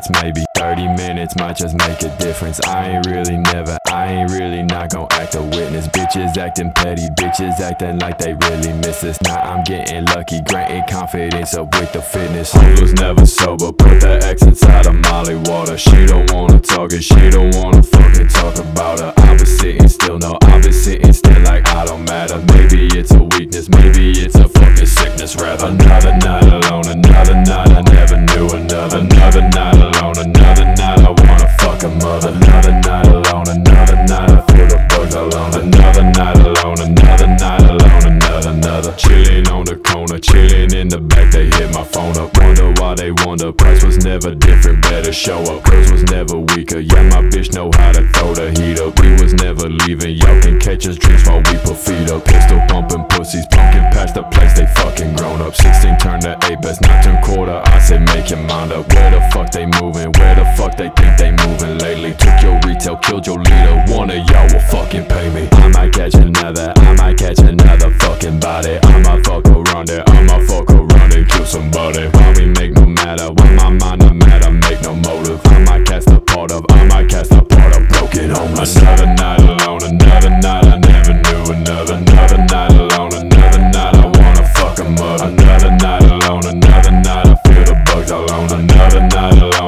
minutes, maybe 30 minutes might just make a difference. I ain't really not gon' act a witness. Bitches acting petty, bitches acting like they really miss us. Now I'm getting lucky, granting confidence up with the fitness. She was never sober, put the X inside of Molly water. She don't wanna talk it, she don't wanna fucking talk about her. I've been sitting still, no, I've been sitting still like I don't matter. Maybe it's a weakness, maybe it's a fucking sickness rather. Another night alone, another night I never knew another. Another night alone, another night I wanna fuck a mother. Another night alone, another night I feel the bugs alone. Another night alone, another night alone, another. Chilling on the corner, chilling in the back, they hit my phone up. Wonder why they wonder, price was never different, better show up. Girls was never weaker, yeah my bitch know how to throw the heat up. We was never leaving, y'all can catch us drinks while we put feet up. Pistol pumping pussies, pumpkin past the place, they fucking grown up. 16 turn to 8, best not turn quarter, I say make your mind up. Where the fuck they moving, where the fuck they think they moving lately? Took your retail, killed your leader, one of y'all will fucking pay me. I might catch another fucking body. I might fuck around it, I might fuck around and kill somebody. Why we make no matter, why my mind not mad, I make no motive. I might cast a part of broken homeless. Another night alone, another night I never knew another. Another night alone, another night I wanna fuck a mother. Another night alone, another night I feel the bugs alone. Another night alone.